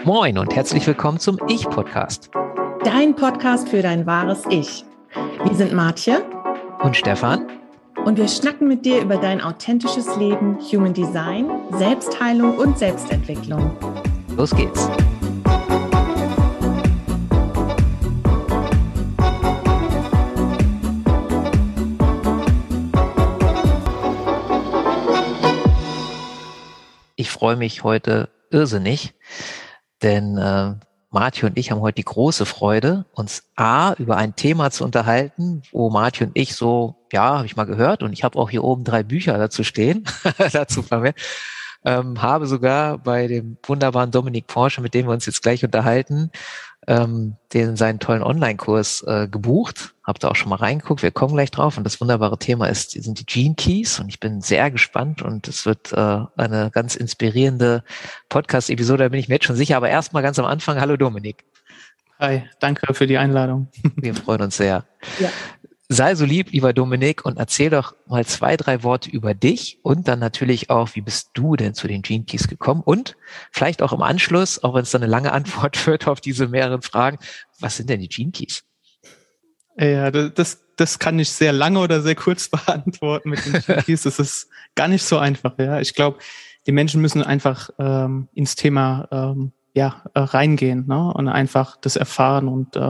Moin und herzlich willkommen zum Ich-Podcast. Dein Podcast für dein wahres Ich. Wir sind Martje und Stefan und wir schnacken mit dir über dein authentisches Leben, Human Design, Selbstheilung und Selbstentwicklung. Los geht's. Ich freue mich heute irrsinnig, denn Martje und ich haben heute die große Freude, uns über ein Thema zu unterhalten, wo Martje und ich so, ja, habe ich mal gehört, und ich habe auch hier oben 3 Bücher dazu stehen, dazu verwendet, habe sogar bei dem wunderbaren Dominik Porsche, mit dem wir uns jetzt gleich unterhalten, seinen tollen Online-Kurs gebucht. Hab da auch schon mal reingeguckt, wir kommen gleich drauf, und das wunderbare Thema sind die Gene Keys, und ich bin sehr gespannt, und es wird eine ganz inspirierende Podcast-Episode, da bin ich mir jetzt schon sicher, aber erstmal ganz am Anfang, hallo Dominik. Hi, danke für die Einladung. Wir freuen uns sehr. Ja. Sei so lieb, lieber Dominik, und erzähl doch mal 2, 3 Worte über dich und dann natürlich auch, wie bist du denn zu den Gene Keys gekommen, und vielleicht auch im Anschluss, auch wenn es dann eine lange Antwort wird auf diese mehreren Fragen, was sind denn die Gene Keys? Ja, das kann ich sehr lange oder sehr kurz beantworten mit den Gene Keys. Das ist gar nicht so einfach. Ja, ich glaube, die Menschen müssen einfach ins Thema reingehen, ne? Und einfach das erfahren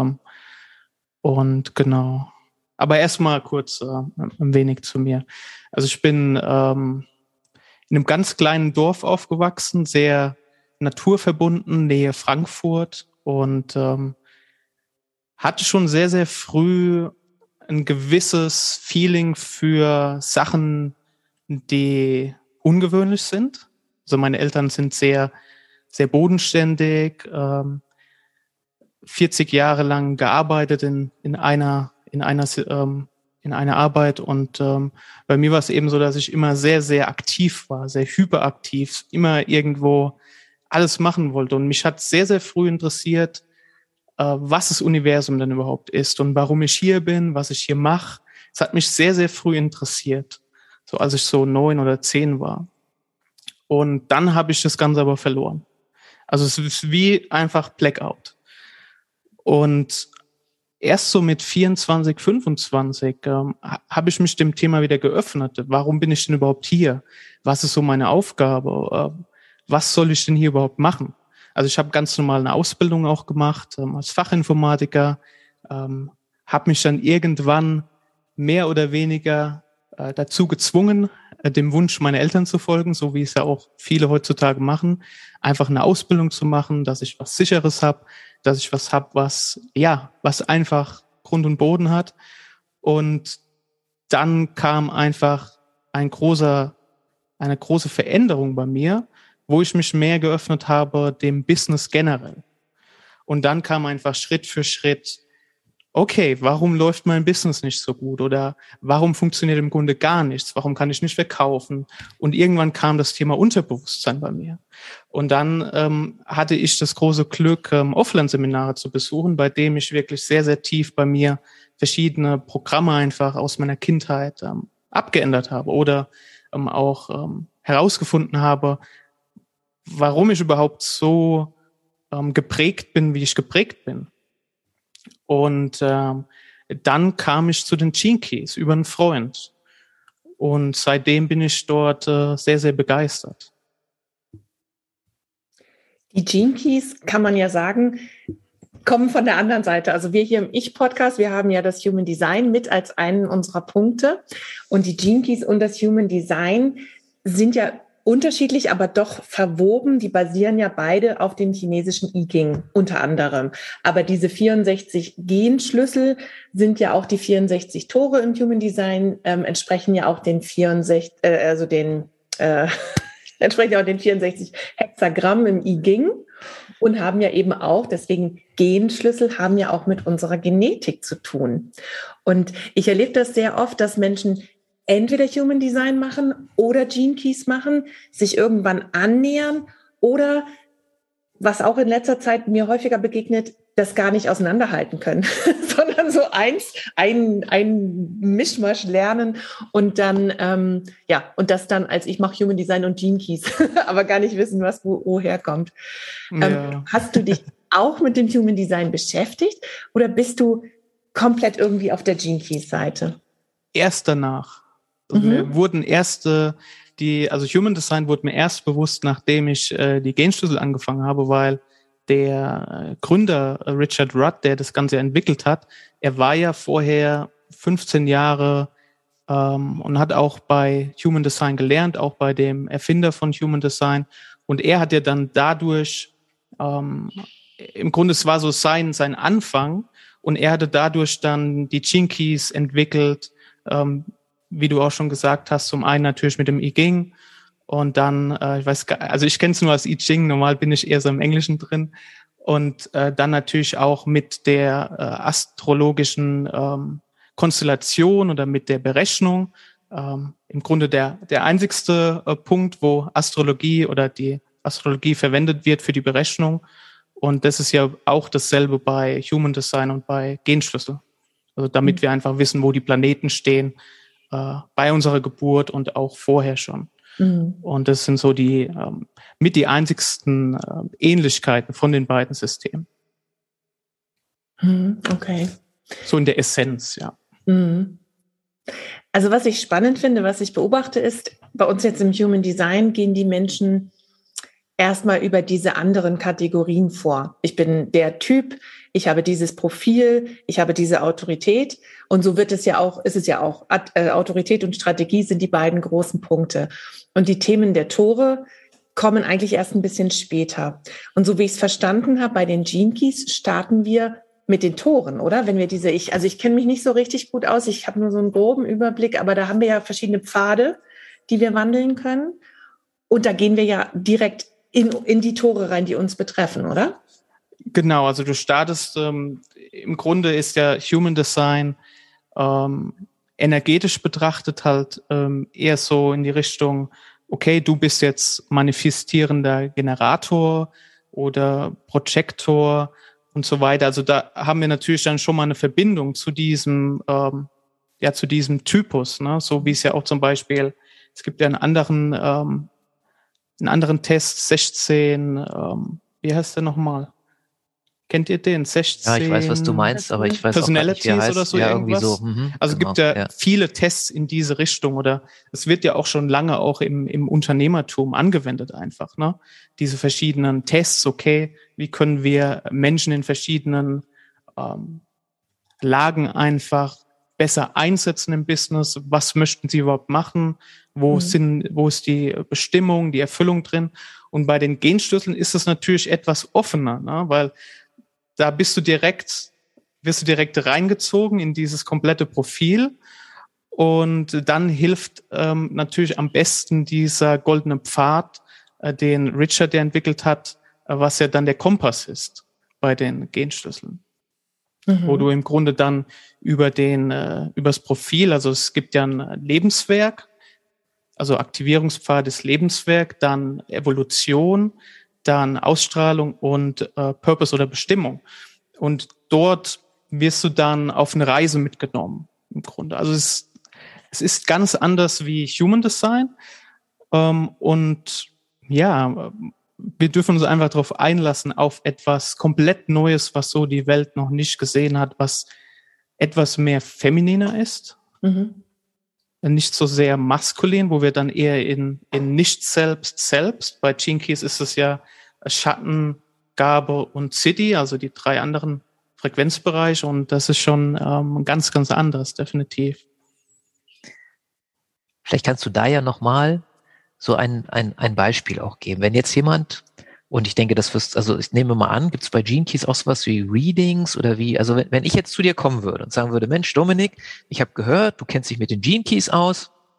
und genau. Aber erstmal kurz ein wenig zu mir. Also ich bin in einem ganz kleinen Dorf aufgewachsen, sehr naturverbunden, Nähe Frankfurt, und hatte schon sehr, sehr früh ein gewisses Feeling für Sachen, die ungewöhnlich sind. Also meine Eltern sind sehr, sehr bodenständig, 40 Jahre lang gearbeitet in einer Arbeit, und bei mir war es eben so, dass ich immer sehr, sehr aktiv war, sehr hyperaktiv, immer irgendwo alles machen wollte, und mich hat sehr, sehr früh interessiert, was das Universum denn überhaupt ist und warum ich hier bin, was ich hier mache. Es hat mich sehr, sehr früh interessiert, so als ich so 9 oder 10 war. Und dann habe ich das Ganze aber verloren. Also es ist wie einfach Blackout. Und erst so mit 24, 25 habe ich mich dem Thema wieder geöffnet. Warum bin ich denn überhaupt hier? Was ist so meine Aufgabe? Was soll ich denn hier überhaupt machen? Also ich habe ganz normal eine Ausbildung auch gemacht als Fachinformatiker, habe mich dann irgendwann mehr oder weniger dazu gezwungen, dem Wunsch meiner Eltern zu folgen, so wie es ja auch viele heutzutage machen, einfach eine Ausbildung zu machen, dass ich was Sicheres habe, dass ich was habe, was einfach Grund und Boden hat. Und dann kam einfach eine große Veränderung bei mir, wo ich mich mehr geöffnet habe dem Business generell. Und dann kam einfach Schritt für Schritt, okay, warum läuft mein Business nicht so gut? Oder warum funktioniert im Grunde gar nichts? Warum kann ich nicht verkaufen? Und irgendwann kam das Thema Unterbewusstsein bei mir. Und dann hatte ich das große Glück, Offline-Seminare zu besuchen, bei dem ich wirklich sehr, sehr tief bei mir verschiedene Programme einfach aus meiner Kindheit abgeändert habe oder auch herausgefunden habe, warum ich überhaupt so geprägt bin, wie ich geprägt bin. Und dann kam ich zu den Gene Keys über einen Freund. Und seitdem bin ich dort sehr, sehr begeistert. Die Gene Keys, kann man ja sagen, kommen von der anderen Seite. Also wir hier im Ich-Podcast, wir haben ja das Human Design mit als einen unserer Punkte. Und die Gene Keys und das Human Design sind ja unterschiedlich, aber doch verwoben. Die basieren ja beide auf dem chinesischen I Ching unter anderem. Aber diese 64 Genschlüssel sind ja auch die 64 Tore im Human Design, entsprechen ja auch den 64, entsprechen ja auch den 64 Hexagramm im I Ching und haben ja eben auch, deswegen Genschlüssel haben ja auch mit unserer Genetik zu tun. Und ich erlebe das sehr oft, dass Menschen entweder Human Design machen oder Gene Keys machen, sich irgendwann annähern oder, was auch in letzter Zeit mir häufiger begegnet, das gar nicht auseinanderhalten können, sondern so ein Mischmasch lernen und dann, und das dann als ich mache Human Design und Gene Keys, aber gar nicht wissen, was woher kommt. Ja. Hast du dich auch mit dem Human Design beschäftigt oder bist du komplett irgendwie auf der Gene Keys Seite? Erst danach. Also mir wurden Human Design wurde mir erst bewusst, nachdem ich die Genschlüssel angefangen habe, weil der Gründer Richard Rudd, der das Ganze entwickelt hat, er war ja vorher 15 Jahre und hat auch bei Human Design gelernt, auch bei dem Erfinder von Human Design. Und er hat ja dann dadurch, im Grunde, es war so sein Anfang, und er hatte dadurch dann die Gene Keys entwickelt, wie du auch schon gesagt hast, zum einen natürlich mit dem I Ching. Und dann, ich kenne es nur als I Ching, normal bin ich eher so im Englischen drin. Und dann natürlich auch mit der astrologischen Konstellation oder mit der Berechnung. Im Grunde der einzigste Punkt, wo Astrologie oder die Astrologie verwendet wird für die Berechnung. Und das ist ja auch dasselbe bei Human Design und bei Genschlüssel. Also damit wir einfach wissen, wo die Planeten stehen bei unserer Geburt und auch vorher schon. Und das sind so die mit die einzigsten Ähnlichkeiten von den beiden Systemen. Okay. So in der Essenz, ja. Also was ich spannend finde, was ich beobachte, ist, bei uns jetzt im Human Design gehen die Menschen erstmal über diese anderen Kategorien vor. Ich bin der Typ, ich habe dieses Profil, ich habe diese Autorität. Und so ist es ja auch, Autorität und Strategie sind die beiden großen Punkte. Und die Themen der Tore kommen eigentlich erst ein bisschen später. Und so wie ich es verstanden habe, bei den Gene Keys starten wir mit den Toren, oder? Wenn wir ich kenne mich nicht so richtig gut aus, ich habe nur so einen groben Überblick, aber da haben wir ja verschiedene Pfade, die wir wandeln können. Und da gehen wir ja direkt in die Tore rein, die uns betreffen, oder? Genau, also du startest, im Grunde ist ja Human Design energetisch betrachtet halt eher so in die Richtung, okay, du bist jetzt manifestierender Generator oder Projektor und so weiter. Also da haben wir natürlich dann schon mal eine Verbindung zu diesem Typus, ne? So wie es ja auch zum Beispiel, es gibt ja einen anderen Test, 16, wie heißt der nochmal? Kennt ihr den? 16? Ja, ich weiß, was du meinst, aber ich weiß auch nicht, wie er heißt. Oder so ja, irgendwas. Irgendwie so. Also genau, gibt ja viele Tests in diese Richtung, oder es wird ja auch schon lange auch im Unternehmertum angewendet einfach, ne? Diese verschiedenen Tests, okay, wie können wir Menschen in verschiedenen Lagen einfach besser einsetzen im Business? Was möchten sie überhaupt machen? Wo ist die Bestimmung, die Erfüllung drin? Und bei den Genschlüsseln ist es natürlich etwas offener, ne? Weil da wirst du direkt reingezogen in dieses komplette Profil. Und dann hilft natürlich am besten dieser goldene Pfad, den Richard entwickelt hat, was ja dann der Kompass ist bei den Genschlüsseln. Wo du im Grunde dann übers Profil, also es gibt ja ein Lebenswerk, also Aktivierungspfad ist Lebenswerk, dann Evolution, dann Ausstrahlung und Purpose oder Bestimmung. Und dort wirst du dann auf eine Reise mitgenommen, im Grunde. Also es ist ganz anders wie Human Design. Und ja, wir dürfen uns einfach darauf einlassen, auf etwas komplett Neues, was so die Welt noch nicht gesehen hat, was etwas mehr femininer ist. Nicht so sehr maskulin, wo wir dann eher in Nicht-Selbst. Bei Gene Keys ist es ja Schatten, Gabe und City, also die 3 anderen Frequenzbereiche, und das ist schon ganz, ganz anderes, definitiv. Vielleicht kannst du da ja nochmal so ein Beispiel auch geben. Wenn jetzt jemand, und ich denke, ich nehme mal an, gibt es bei Gene Keys auch sowas wie Readings oder wie, also wenn ich jetzt zu dir kommen würde und sagen würde, Mensch, Dominik, ich habe gehört, du kennst dich mit den Gene Keys aus,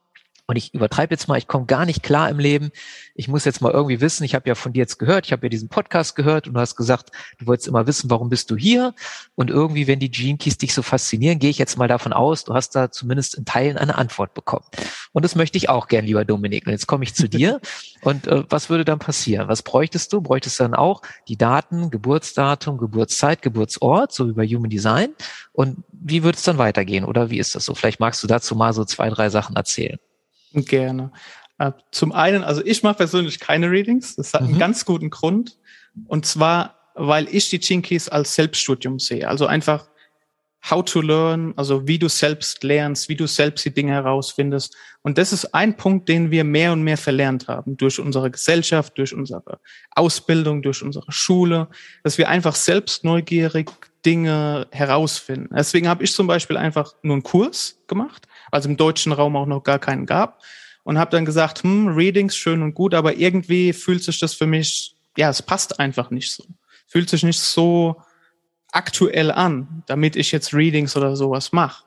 und ich übertreibe jetzt mal, ich komme gar nicht klar im Leben. Ich muss jetzt mal irgendwie wissen, ich habe ja von dir jetzt gehört, ich habe ja diesen Podcast gehört und du hast gesagt, du wolltest immer wissen, warum bist du hier? Und irgendwie, wenn die Gene Keys dich so faszinieren, gehe ich jetzt mal davon aus, du hast da zumindest in Teilen eine Antwort bekommen. Und das möchte ich auch gern, lieber Dominik. Und jetzt komme ich zu dir. Und was würde dann passieren? Was bräuchtest du? Bräuchtest du dann auch die Daten, Geburtsdatum, Geburtszeit, Geburtsort, so wie bei Human Design? Und wie würde es dann weitergehen? Oder wie ist das so? Vielleicht magst du dazu mal so 2, 3 Sachen erzählen. Gerne. Zum einen, also ich mache persönlich keine Readings. Das hat einen ganz guten Grund. Und zwar, weil ich die Gene Keys als Selbststudium sehe. Also einfach how to learn, also wie du selbst lernst, wie du selbst die Dinge herausfindest. Und das ist ein Punkt, den wir mehr und mehr verlernt haben durch unsere Gesellschaft, durch unsere Ausbildung, durch unsere Schule, dass wir einfach selbst neugierig Dinge herausfinden. Deswegen habe ich zum Beispiel einfach nur einen Kurs gemacht, also im deutschen Raum auch noch gar keinen gab, und habe dann gesagt, Readings schön und gut, aber irgendwie fühlt sich das für mich, ja, es passt einfach nicht so. Fühlt sich nicht so aktuell an, damit ich jetzt Readings oder sowas mache.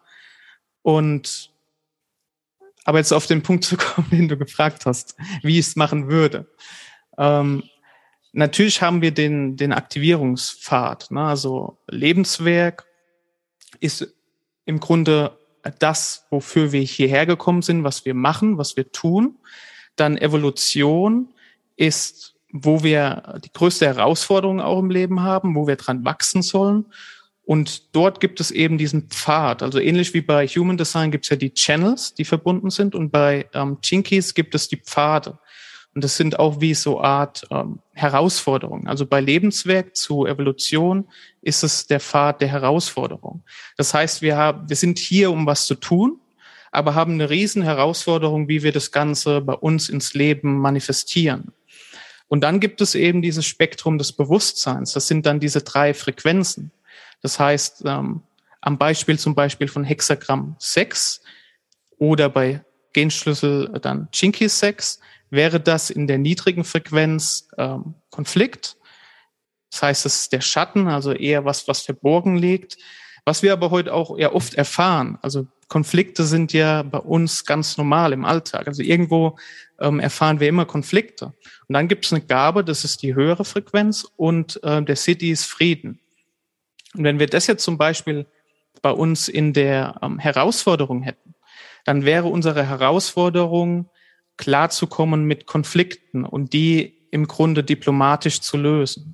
Und aber jetzt auf den Punkt zu kommen, den du gefragt hast, wie ich es machen würde. Natürlich haben wir den Aktivierungspfad, ne? Also Lebenswerk ist im Grunde das, wofür wir hierher gekommen sind, was wir machen, was wir tun. Dann Evolution ist, wo wir die größte Herausforderung auch im Leben haben, wo wir dran wachsen sollen. Und dort gibt es eben diesen Pfad. Also ähnlich wie bei Human Design gibt es ja die Channels, die verbunden sind. Und bei Gene Keys gibt es die Pfade. Und das sind auch wie so Art Herausforderungen. Also bei Lebenswerk zu Evolution ist es der Pfad der Herausforderung. Das heißt, wir sind hier, um was zu tun, aber haben eine riesen Herausforderung, wie wir das Ganze bei uns ins Leben manifestieren. Und dann gibt es eben dieses Spektrum des Bewusstseins. Das sind dann diese 3 Frequenzen. Das heißt, am Beispiel zum Beispiel von Hexagramm 6 oder bei Genschlüssel dann Gene Keys 6 wäre das in der niedrigen Frequenz Konflikt. Das heißt, es ist der Schatten, also eher was verborgen liegt. Was wir aber heute auch eher oft erfahren, also Konflikte sind ja bei uns ganz normal im Alltag. Also irgendwo erfahren wir immer Konflikte. Und dann gibt es eine Gabe, das ist die höhere Frequenz, und der Siddhi ist Frieden. Und wenn wir das jetzt zum Beispiel bei uns in der Herausforderung hätten, dann wäre unsere Herausforderung, klarzukommen mit Konflikten und die im Grunde diplomatisch zu lösen,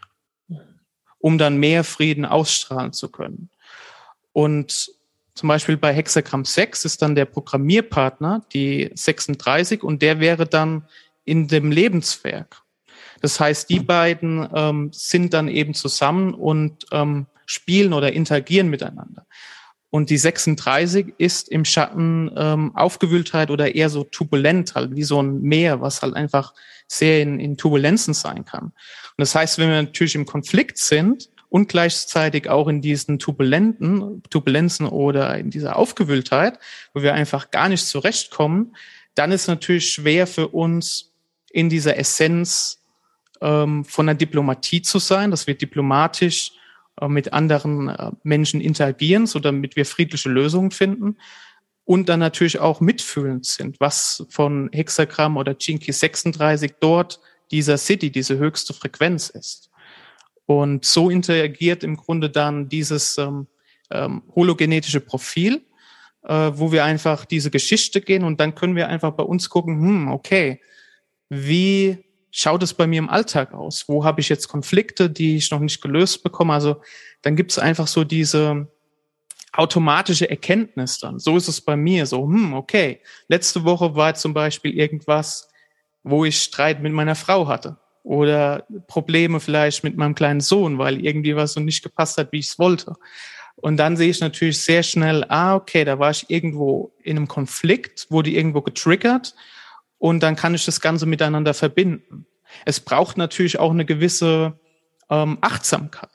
um dann mehr Frieden ausstrahlen zu können. Und zum Beispiel bei Hexagramm 6 ist dann der Programmierpartner, die 36, und der wäre dann in dem Lebenswerk. Das heißt, die beiden sind dann eben zusammen und spielen oder interagieren miteinander. Und die 36 ist im Schatten Aufgewühltheit oder eher so turbulent, halt wie so ein Meer, was halt einfach sehr in Turbulenzen sein kann. Und das heißt, wenn wir natürlich im Konflikt sind und gleichzeitig auch in diesen Turbulenzen oder in dieser Aufgewühltheit, wo wir einfach gar nicht zurechtkommen, dann ist natürlich schwer für uns in dieser Essenz von der Diplomatie zu sein, dass wir diplomatisch mit anderen Menschen interagieren, so damit wir friedliche Lösungen finden und dann natürlich auch mitfühlend sind, was von Hexagramm oder Gene Key 36 dort dieser Siddhi, diese höchste Frequenz ist. Und so interagiert im Grunde dann dieses hologenetische Profil, wo wir einfach diese Geschichte gehen, und dann können wir einfach bei uns gucken, okay, wie schaut es bei mir im Alltag aus? Wo habe ich jetzt Konflikte, die ich noch nicht gelöst bekomme? Also dann gibt es einfach so diese automatische Erkenntnis dann. So ist es bei mir so, okay, letzte Woche war zum Beispiel irgendwas, wo ich Streit mit meiner Frau hatte oder Probleme vielleicht mit meinem kleinen Sohn, weil irgendwie was so nicht gepasst hat, wie ich es wollte. Und dann sehe ich natürlich sehr schnell, okay, da war ich irgendwo in einem Konflikt, wurde irgendwo getriggert, und dann kann ich das Ganze miteinander verbinden. Es braucht natürlich auch eine gewisse Achtsamkeit,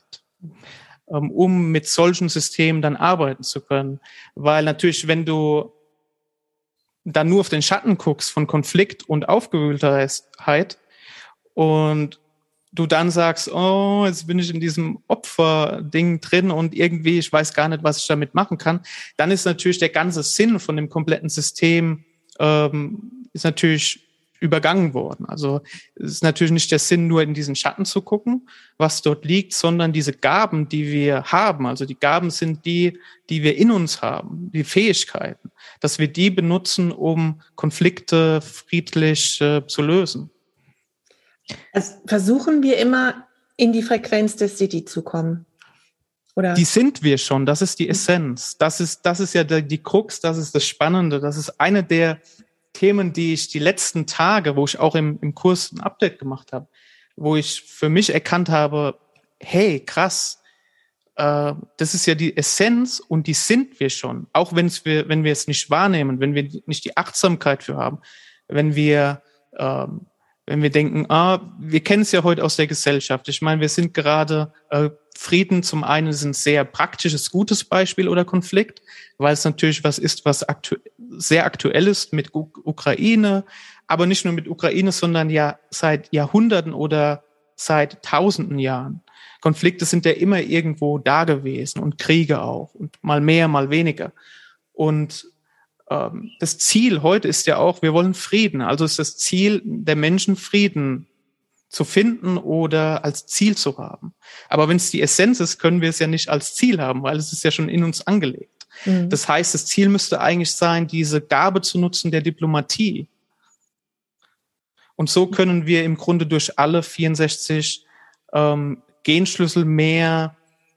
um mit solchen Systemen dann arbeiten zu können. Weil natürlich, wenn du dann nur auf den Schatten guckst von Konflikt und Aufgewühltheit und du dann sagst, jetzt bin ich in diesem Opferding drin und irgendwie, ich weiß gar nicht, was ich damit machen kann, dann ist natürlich der ganze Sinn von dem kompletten System ist natürlich übergangen worden. Also es ist natürlich nicht der Sinn, nur in diesen Schatten zu gucken, was dort liegt, sondern diese Gaben, die wir haben. Also die Gaben sind die wir in uns haben, die Fähigkeiten, dass wir die benutzen, um Konflikte friedlich zu lösen. Also versuchen wir immer in die Frequenz des City zu kommen. Oder? Die sind wir schon, das ist die Essenz. Das ist ja die Krux, das ist das Spannende. Das ist eine der Themen, die ich die letzten Tage, wo ich auch im Kurs ein Update gemacht habe, wo ich für mich erkannt habe, hey, krass, das ist ja die Essenz und die sind wir schon. Auch wenn wir es nicht wahrnehmen, wenn wir nicht die Achtsamkeit für haben, wenn wir denken, wir kennen es ja heute aus der Gesellschaft. Ich meine, wir sind gerade, Frieden zum einen ist ein sehr praktisches, gutes Beispiel oder Konflikt, weil es natürlich was ist, was sehr aktuell ist mit Ukraine, aber nicht nur mit Ukraine, sondern ja seit Jahrhunderten oder seit Tausenden Jahren. Konflikte sind ja immer irgendwo da gewesen und Kriege auch und mal mehr, mal weniger. Und das Ziel heute ist ja auch, wir wollen Frieden. Also ist das Ziel der Menschen, Frieden zu finden oder als Ziel zu haben. Aber wenn es die Essenz ist, können wir es ja nicht als Ziel haben, weil es ist ja schon in uns angelegt. Mhm. Das heißt, das Ziel müsste eigentlich sein, diese Gabe zu nutzen der Diplomatie. Und so können wir im Grunde durch alle 64 Genschlüssel mehr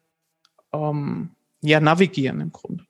navigieren im Grunde.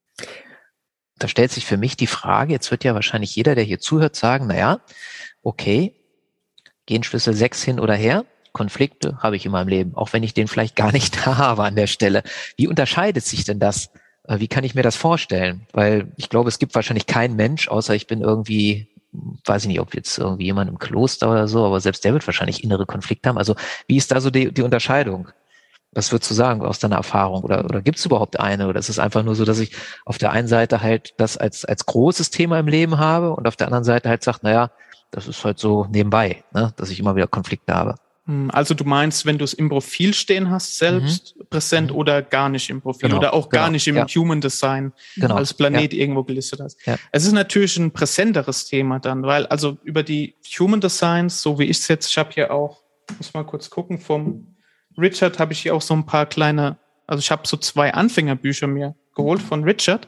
Da stellt sich für mich die Frage, jetzt wird ja wahrscheinlich jeder, der hier zuhört, sagen, naja, okay, Genschlüssel 6 hin oder her, Konflikte habe ich in meinem Leben, auch wenn ich den vielleicht gar nicht habe an der Stelle. Wie unterscheidet sich denn das? Wie kann ich mir das vorstellen? Weil ich glaube, es gibt wahrscheinlich keinen Mensch, außer ich bin irgendwie, weiß ich nicht, ob jetzt irgendwie jemand im Kloster oder so, aber selbst der wird wahrscheinlich innere Konflikte haben. Also wie ist da so die Unterscheidung? Was würdest du sagen aus deiner Erfahrung? Oder gibt es überhaupt eine? Oder ist es einfach nur so, dass ich auf der einen Seite halt das als großes Thema im Leben habe und auf der anderen Seite halt sage, naja, das ist halt so nebenbei, ne, dass ich immer wieder Konflikte habe. Also du meinst, wenn du es im Profil stehen hast, selbst präsent oder gar nicht im Profil oder auch gar nicht im Human Design als Planet irgendwo gelistet hast. Ja. Es ist natürlich ein präsenteres Thema dann, weil also über die Human Designs, so wie ich es jetzt, ich habe hier auch, muss mal kurz gucken, vom Richard habe ich hier auch so ein paar kleine, also ich habe so 2 Anfängerbücher mir geholt von Richard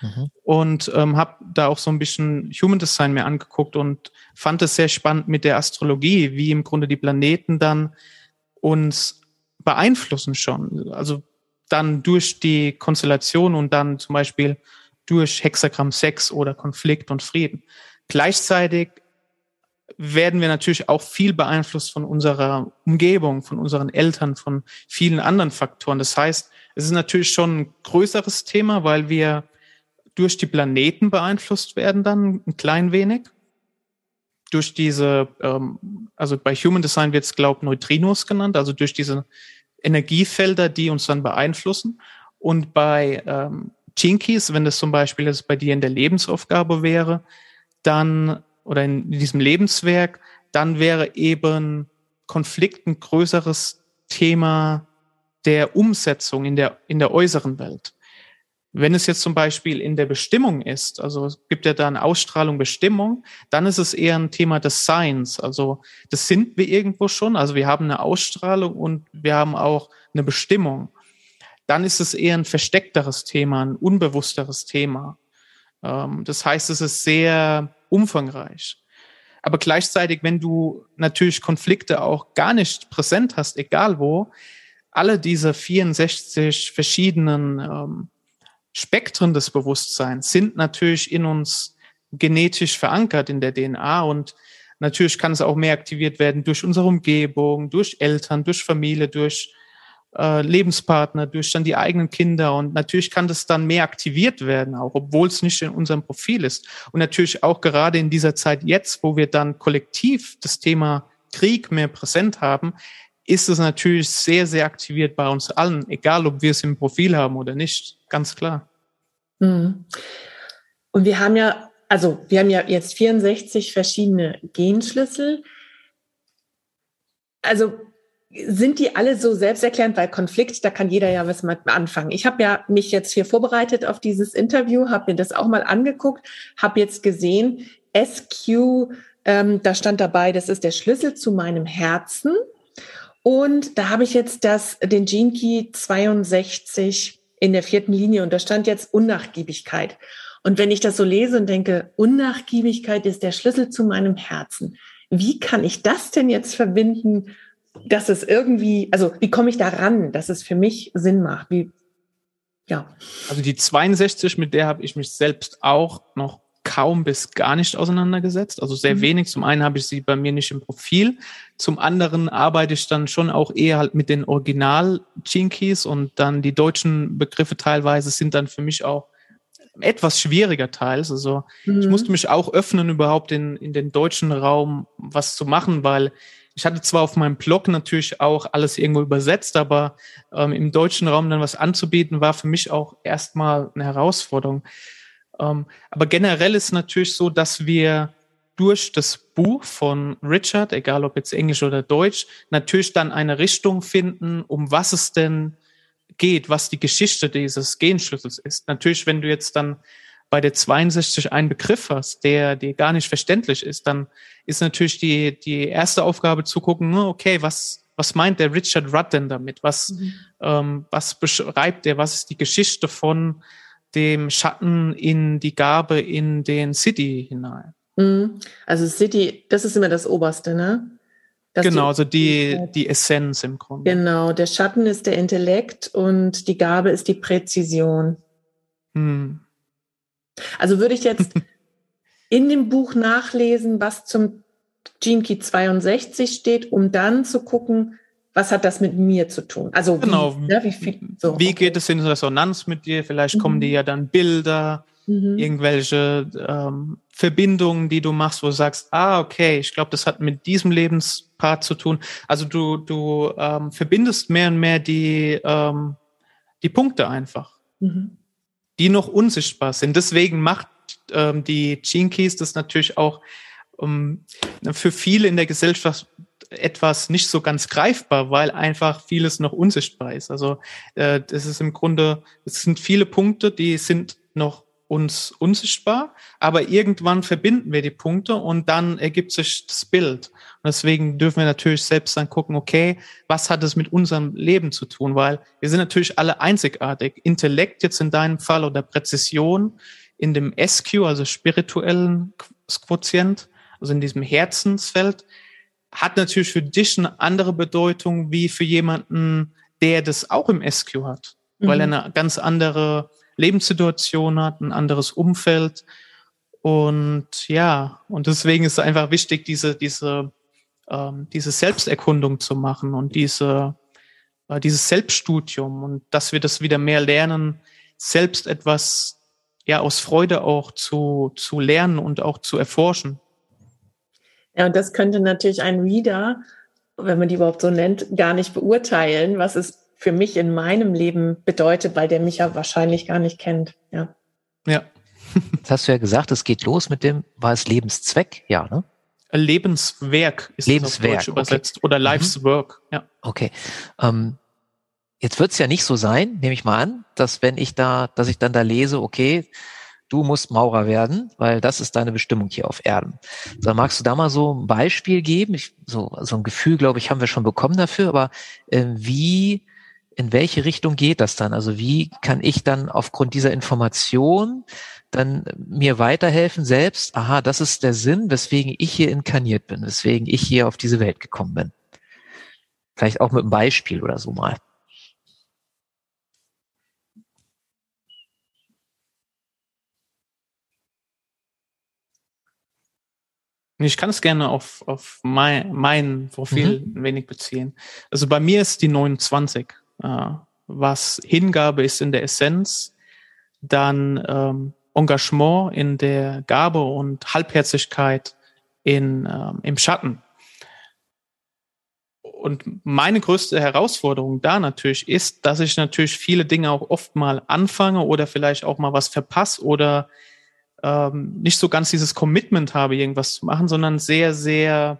und habe da auch so ein bisschen Human Design mir angeguckt und fand es sehr spannend mit der Astrologie, wie im Grunde die Planeten dann uns beeinflussen schon. Also dann durch die Konstellation und dann zum Beispiel durch Hexagramm 6 oder Konflikt und Frieden. Gleichzeitig werden wir natürlich auch viel beeinflusst von unserer Umgebung, von unseren Eltern, von vielen anderen Faktoren. Das heißt, es ist natürlich schon ein größeres Thema, weil wir durch die Planeten beeinflusst werden dann ein klein wenig. Durch diese, also bei Human Design wird es, glaube ich, Neutrinos genannt, also durch diese Energiefelder, die uns dann beeinflussen. Und bei Gene Keys, wenn das zum Beispiel jetzt bei dir in der Lebensaufgabe wäre, dann oder in diesem Lebenswerk, dann wäre eben Konflikt ein größeres Thema der Umsetzung in der äußeren Welt. Wenn es jetzt zum Beispiel in der Bestimmung ist, also es gibt ja da eine Ausstrahlung, Bestimmung, dann ist es eher ein Thema des Seins. Also das sind wir irgendwo schon, also wir haben eine Ausstrahlung und wir haben auch eine Bestimmung. Dann ist es eher ein versteckteres Thema, ein unbewussteres Thema. Das heißt, es ist sehr umfangreich. Aber gleichzeitig, wenn du natürlich Konflikte auch gar nicht präsent hast, egal wo, alle diese 64 verschiedenen Spektren des Bewusstseins sind natürlich in uns genetisch verankert in der DNA und natürlich kann es auch mehr aktiviert werden durch unsere Umgebung, durch Eltern, durch Familie, durch Lebenspartner, durch dann die eigenen Kinder und natürlich kann das dann mehr aktiviert werden, auch obwohl es nicht in unserem Profil ist. Und natürlich auch gerade in dieser Zeit jetzt, wo wir dann kollektiv das Thema Krieg mehr präsent haben, ist es natürlich sehr, sehr aktiviert bei uns allen, egal ob wir es im Profil haben oder nicht, ganz klar. Und wir haben ja jetzt 64 verschiedene Genschlüssel. Also sind die alle so selbsterklärend, weil Konflikt, da kann jeder ja was mit anfangen. Ich habe ja mich jetzt hier vorbereitet auf dieses Interview, habe mir das auch mal angeguckt, habe jetzt gesehen, SQ, da stand dabei, das ist der Schlüssel zu meinem Herzen. Und da habe ich jetzt den Gene Key 62 in der 4. Linie und da stand jetzt Unnachgiebigkeit. Und wenn ich das so lese und denke, Unnachgiebigkeit ist der Schlüssel zu meinem Herzen, wie kann ich das denn jetzt verbinden, dass es irgendwie, also wie komme ich da ran, dass es für mich Sinn macht? Also die 62, mit der habe ich mich selbst auch noch kaum bis gar nicht auseinandergesetzt, also sehr wenig. Zum einen habe ich sie bei mir nicht im Profil, zum anderen arbeite ich dann schon auch eher halt mit den Original-Gene Keys und dann die deutschen Begriffe teilweise sind dann für mich auch etwas schwieriger teils. Also ich musste mich auch öffnen, überhaupt in den deutschen Raum was zu machen, weil ich hatte zwar auf meinem Blog natürlich auch alles irgendwo übersetzt, aber im deutschen Raum dann was anzubieten, war für mich auch erstmal eine Herausforderung. Aber generell ist natürlich so, dass wir durch das Buch von Richard, egal ob jetzt Englisch oder Deutsch, natürlich dann eine Richtung finden, um was es denn geht, was die Geschichte dieses Genschlüssels ist. Natürlich, wenn du jetzt dann bei der 62 einen Begriff hast, der dir gar nicht verständlich ist, dann ist natürlich die erste Aufgabe zu gucken, okay, was meint der Richard Rudd denn damit? Was beschreibt er? Was ist die Geschichte von dem Schatten in die Gabe in den City hinein? Also City, das ist immer das Oberste, ne? Genau, also die Essenz im Grunde. Genau, der Schatten ist der Intellekt und die Gabe ist die Präzision. Also würde ich jetzt in dem Buch nachlesen, was zum Gene Key 62 steht, um dann zu gucken, was hat das mit mir zu tun? Also genau, wie geht es in Resonanz mit dir? Vielleicht kommen dir ja dann Bilder, irgendwelche Verbindungen, die du machst, wo du sagst, okay, ich glaube, das hat mit diesem Lebenspart zu tun. Also du verbindest mehr und mehr die Punkte einfach, die noch unsichtbar sind. Deswegen macht die Gene Keys das natürlich auch für viele in der Gesellschaft etwas nicht so ganz greifbar, weil einfach vieles noch unsichtbar ist. Also das ist im Grunde, es sind viele Punkte, die sind noch uns unsichtbar, aber irgendwann verbinden wir die Punkte und dann ergibt sich das Bild. Und deswegen dürfen wir natürlich selbst dann gucken, okay, was hat es mit unserem Leben zu tun? Weil wir sind natürlich alle einzigartig. Intellekt jetzt in deinem Fall oder Präzision in dem SQ, also spirituellen Quotient, also in diesem Herzensfeld, hat natürlich für dich eine andere Bedeutung wie für jemanden, der das auch im SQ hat, weil er eine ganz andere Lebenssituation hat, ein anderes Umfeld und und deswegen ist es einfach wichtig, diese Selbsterkundung zu machen und dieses Selbststudium und dass wir das wieder mehr lernen, selbst etwas aus Freude auch zu lernen und auch zu erforschen. Ja, und das könnte natürlich ein Reader, wenn man die überhaupt so nennt, gar nicht beurteilen, was es für mich in meinem Leben bedeutet, weil der mich ja wahrscheinlich gar nicht kennt. Ja. Jetzt hast du ja gesagt, es geht los mit dem, war es Lebenszweck? Ja, ne? Lebenswerk ist es auf Deutsch übersetzt. Okay. Oder Life's Work. Ja. Okay. Jetzt wird es ja nicht so sein, nehme ich mal an, dass ich dann da lese, okay, du musst Maurer werden, weil das ist deine Bestimmung hier auf Erden. So, magst du da mal so ein Beispiel geben? So ein Gefühl, glaube ich, haben wir schon bekommen dafür, aber in welche Richtung geht das dann? Also wie kann ich dann aufgrund dieser Information dann mir weiterhelfen selbst? Aha, das ist der Sinn, weswegen ich hier inkarniert bin, weswegen ich hier auf diese Welt gekommen bin. Vielleicht auch mit einem Beispiel oder so mal. Ich kann es gerne auf mein Profil ein wenig beziehen. Also bei mir ist die 29, was Hingabe ist in der Essenz, dann Engagement in der Gabe und Halbherzigkeit im Schatten. Und meine größte Herausforderung da natürlich ist, dass ich natürlich viele Dinge auch oft mal anfange oder vielleicht auch mal was verpasse oder nicht so ganz dieses Commitment habe, irgendwas zu machen, sondern sehr, sehr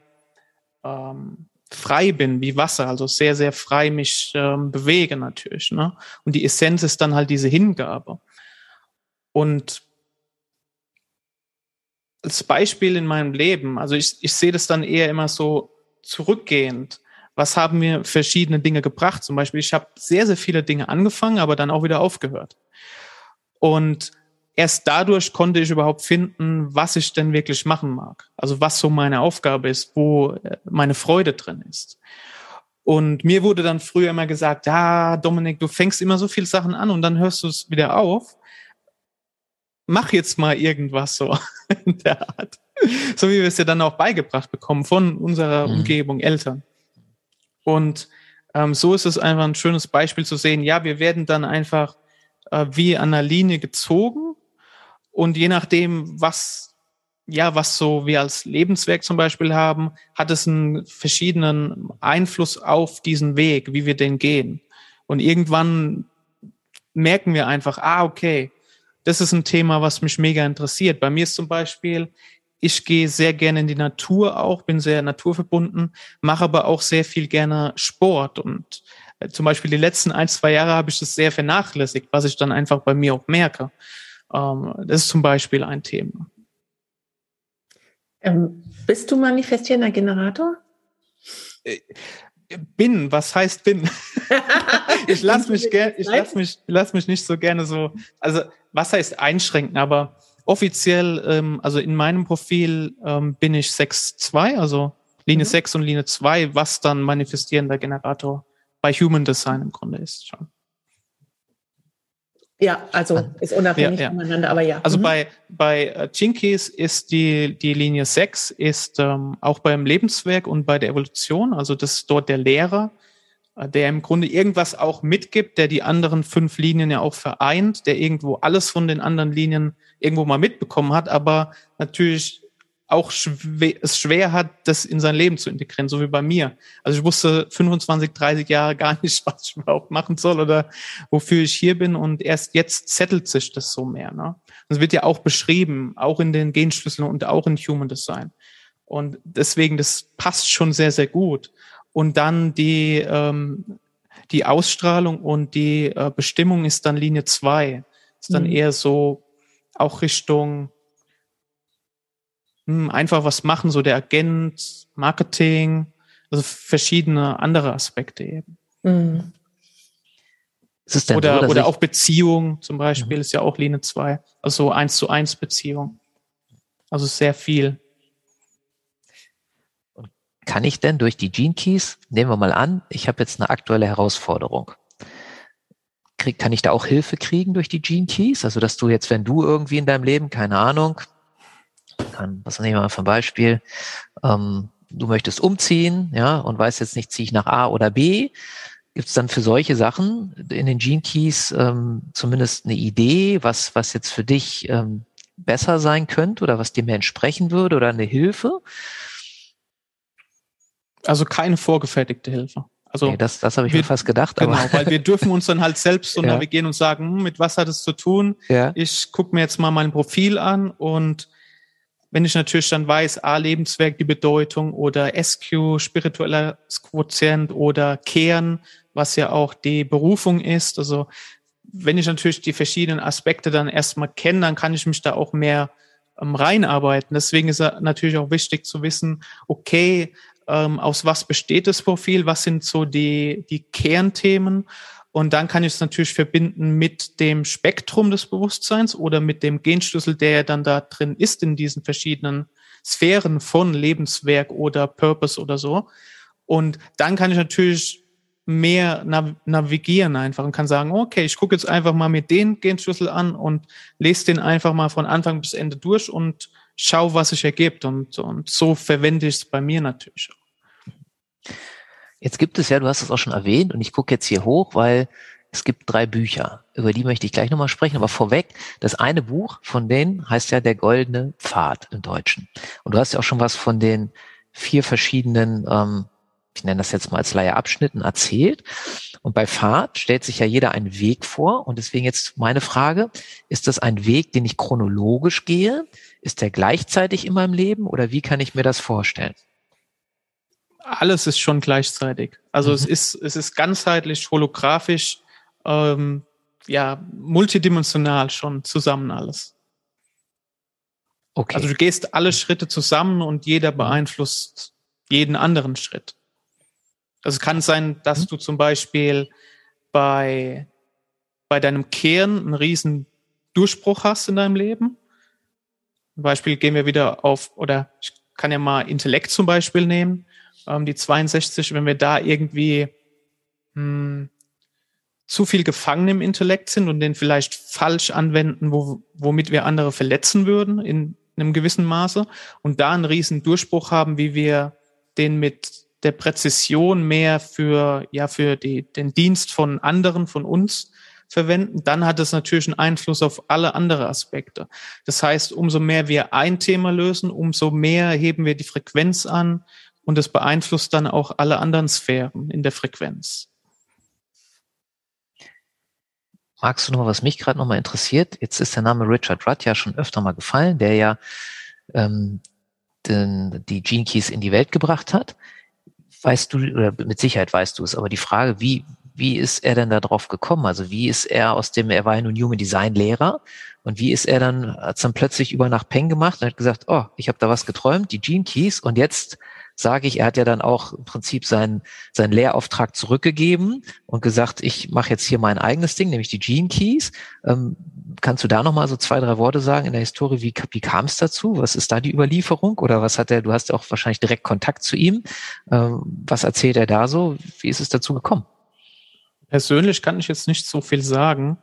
frei bin, wie Wasser, also sehr, sehr frei mich bewege natürlich. Ne? Und die Essenz ist dann halt diese Hingabe. Und als Beispiel in meinem Leben, also ich sehe das dann eher immer so zurückgehend. Was haben mir verschiedene Dinge gebracht? Zum Beispiel, ich habe sehr, sehr viele Dinge angefangen, aber dann auch wieder aufgehört. Und erst dadurch konnte ich überhaupt finden, was ich denn wirklich machen mag. Also was so meine Aufgabe ist, wo meine Freude drin ist. Und mir wurde dann früher immer gesagt, ja, Dominik, du fängst immer so viele Sachen an und dann hörst du es wieder auf. Mach jetzt mal irgendwas so in der Art. So wie wir es ja dann auch beigebracht bekommen von unserer Umgebung, Eltern. Und so ist es einfach ein schönes Beispiel zu sehen, ja, wir werden dann einfach wie an einer Linie gezogen und je nachdem, was so wir als Lebenswerk zum Beispiel haben, hat es einen verschiedenen Einfluss auf diesen Weg, wie wir den gehen. Und irgendwann merken wir einfach, okay, das ist ein Thema, was mich mega interessiert. Bei mir ist zum Beispiel, ich gehe sehr gerne in die Natur auch, bin sehr naturverbunden, mache aber auch sehr viel gerne Sport. Und zum Beispiel die letzten 1-2 Jahre habe ich das sehr vernachlässigt, was ich dann einfach bei mir auch merke. Das ist zum Beispiel ein Thema. Bist du manifestierender Generator? Was heißt bin? Ich lass mich nicht so gerne so, also was heißt einschränken, aber offiziell, also in meinem Profil bin ich 6-2, also Linie 6 und Linie 2, was dann manifestierender Generator bei Human Design im Grunde ist schon. Ja, also ist unabhängig voneinander, aber ja. Also bei Jinkies ist die Linie 6 ist auch beim Lebenswerk und bei der Evolution, also das ist dort der Lehrer, der im Grunde irgendwas auch mitgibt, der die anderen 5 Linien ja auch vereint, der irgendwo alles von den anderen Linien irgendwo mal mitbekommen hat, aber natürlich auch es schwer hat, das in sein Leben zu integrieren, so wie bei mir. Also ich wusste 25, 30 Jahre gar nicht, was ich überhaupt machen soll oder wofür ich hier bin und erst jetzt zettelt sich das so mehr. Ne? Das wird ja auch beschrieben, auch in den Genschlüsseln und auch in Human Design. Und deswegen, das passt schon sehr, sehr gut. Und dann die Ausstrahlung und die Bestimmung ist dann Linie 2. Ist dann eher so auch Richtung einfach was machen, so der Agent, Marketing, also verschiedene andere Aspekte eben. Mhm. Ist es denn oder auch Beziehung zum Beispiel ist ja auch Linie 2, also 1:1 Beziehung. Also sehr viel. Kann ich denn durch die Gene Keys, nehmen wir mal an, ich habe jetzt eine aktuelle Herausforderung. Kann ich da auch Hilfe kriegen durch die Gene Keys? Also dass du jetzt, wenn du irgendwie in deinem Leben, keine Ahnung, was nehmen wir mal für ein Beispiel, du möchtest umziehen, ja, und weißt jetzt nicht, ziehe ich nach A oder B, gibt es dann für solche Sachen in den Gene Keys zumindest eine Idee, was jetzt für dich besser sein könnte oder was dir mehr entsprechen würde oder eine Hilfe? Also keine vorgefertigte Hilfe. Also nee, das habe ich mir fast gedacht. Genau, aber weil wir dürfen uns dann halt selbst so navigieren und sagen, mit was hat es zu tun? Ja. Ich gucke mir jetzt mal mein Profil an und wenn ich natürlich dann weiß, Lebenswerk, die Bedeutung oder SQ, spiritueller Quotient oder Kern, was ja auch die Berufung ist. Also wenn ich natürlich die verschiedenen Aspekte dann erstmal kenne, dann kann ich mich da auch mehr reinarbeiten. Deswegen ist es natürlich auch wichtig zu wissen, okay, aus was besteht das Profil, was sind so die Kernthemen und dann kann ich es natürlich verbinden mit dem Spektrum des Bewusstseins oder mit dem Genschlüssel, der ja dann da drin ist in diesen verschiedenen Sphären von Lebenswerk oder Purpose oder so und dann kann ich natürlich mehr navigieren einfach und kann sagen, okay, ich gucke jetzt einfach mal mir den Genschlüssel an und lese den einfach mal von Anfang bis Ende durch und schau, was sich ergibt und so verwende ich es bei mir natürlich auch. Jetzt gibt es ja, du hast es auch schon erwähnt und ich gucke jetzt hier hoch, weil es gibt 3 Bücher, über die möchte ich gleich nochmal sprechen, aber vorweg, das eine Buch von denen heißt ja Der Goldene Pfad im Deutschen. Und du hast ja auch schon was von den 4 verschiedenen, ich nenne das jetzt mal als Laie Abschnitten, erzählt. Und bei Pfad stellt sich ja jeder einen Weg vor und deswegen jetzt meine Frage, ist das ein Weg, den ich chronologisch gehe? Ist der gleichzeitig in meinem Leben oder wie kann ich mir das vorstellen? Alles ist schon gleichzeitig. Also es ist ganzheitlich, holographisch, multidimensional schon zusammen alles. Okay. Also du gehst alle Schritte zusammen und jeder beeinflusst jeden anderen Schritt. Also es kann sein, dass du zum Beispiel bei deinem Kehren einen riesen Durchbruch hast in deinem Leben. Zum Beispiel gehen wir wieder auf, oder ich kann ja mal Intellekt zum Beispiel nehmen, die 62, wenn wir da irgendwie zu viel gefangen im Intellekt sind und den vielleicht falsch anwenden, womit wir andere verletzen würden in einem gewissen Maße und da einen riesen Durchbruch haben, wie wir den mit der Präzision mehr für den Dienst von anderen, von uns verwenden, dann hat es natürlich einen Einfluss auf alle andere Aspekte. Das heißt, umso mehr wir ein Thema lösen, umso mehr heben wir die Frequenz an und es beeinflusst dann auch alle anderen Sphären in der Frequenz. Magst du noch, was mich gerade nochmal interessiert? Jetzt ist der Name Richard Rudd ja schon öfter mal gefallen, der ja die Gene Keys in die Welt gebracht hat. Weißt du, oder mit Sicherheit weißt du es, aber die Frage, wie ist er denn da drauf gekommen? Also wie ist er er war ja nun Human Design Lehrer und wie ist er dann, hat's dann plötzlich über Nacht Peng gemacht und hat gesagt, oh, ich habe da was geträumt, die Gene Keys und jetzt sage ich, er hat ja dann auch im Prinzip seinen Lehrauftrag zurückgegeben und gesagt, ich mache jetzt hier mein eigenes Ding, nämlich die Gene Keys. Kannst du da nochmal so 2, 3 Worte sagen in der Historie, wie kam es dazu? Was ist da die Überlieferung? Oder was hat du hast ja auch wahrscheinlich direkt Kontakt zu ihm. Was erzählt er da so? Wie ist es dazu gekommen? Persönlich kann ich jetzt nicht so viel sagen.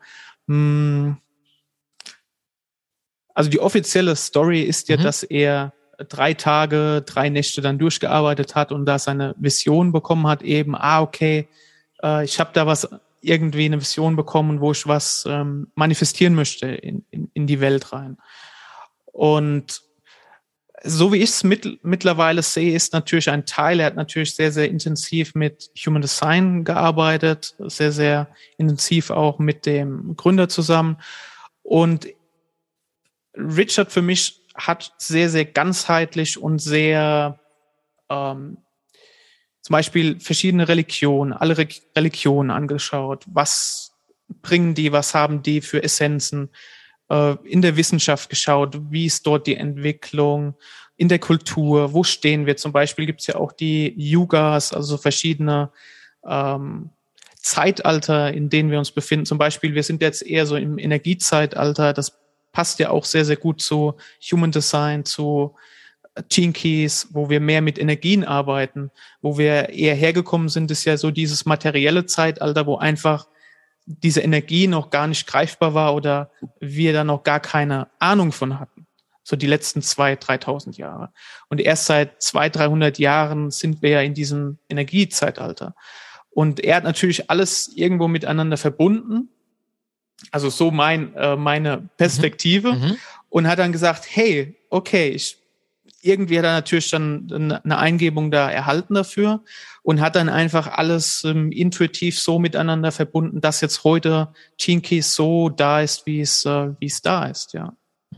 Also die offizielle Story ist ja, dass er 3 Tage, 3 Nächte dann durchgearbeitet hat und da seine Vision bekommen hat, eben, okay, ich habe da irgendwie eine Vision bekommen, wo ich was manifestieren möchte in die Welt rein. Und so wie ich es mittlerweile sehe, ist natürlich ein Teil, er hat natürlich sehr, sehr intensiv mit Human Design gearbeitet, sehr, sehr intensiv auch mit dem Gründer zusammen. Und Richard für mich hat sehr, sehr ganzheitlich und sehr zum Beispiel verschiedene Religionen, alle Religionen angeschaut. Was bringen die, was haben die für Essenzen? In der Wissenschaft geschaut, wie ist dort die Entwicklung, in der Kultur, wo stehen wir? Zum Beispiel gibt es ja auch die Yugas, also verschiedene Zeitalter, in denen wir uns befinden. Zum Beispiel, wir sind jetzt eher so im Energiezeitalter, das passt ja auch sehr, sehr gut zu Human Design, zu Gene Keys, wo wir mehr mit Energien arbeiten. Wo wir eher hergekommen sind, ist ja so dieses materielle Zeitalter, wo einfach diese Energie noch gar nicht greifbar war oder wir da noch gar keine Ahnung von hatten. So die letzten 2.000, 3.000 Jahre. Und erst seit 200, 300 Jahren sind wir ja in diesem Energiezeitalter. Und er hat natürlich alles irgendwo miteinander verbunden. Also so meine Perspektive. Und hat dann gesagt, hey, okay, irgendwie hat er natürlich dann eine Eingebung da erhalten dafür und hat dann einfach alles intuitiv so miteinander verbunden, dass jetzt heute Gene Keys so da ist, wie es da ist, ja.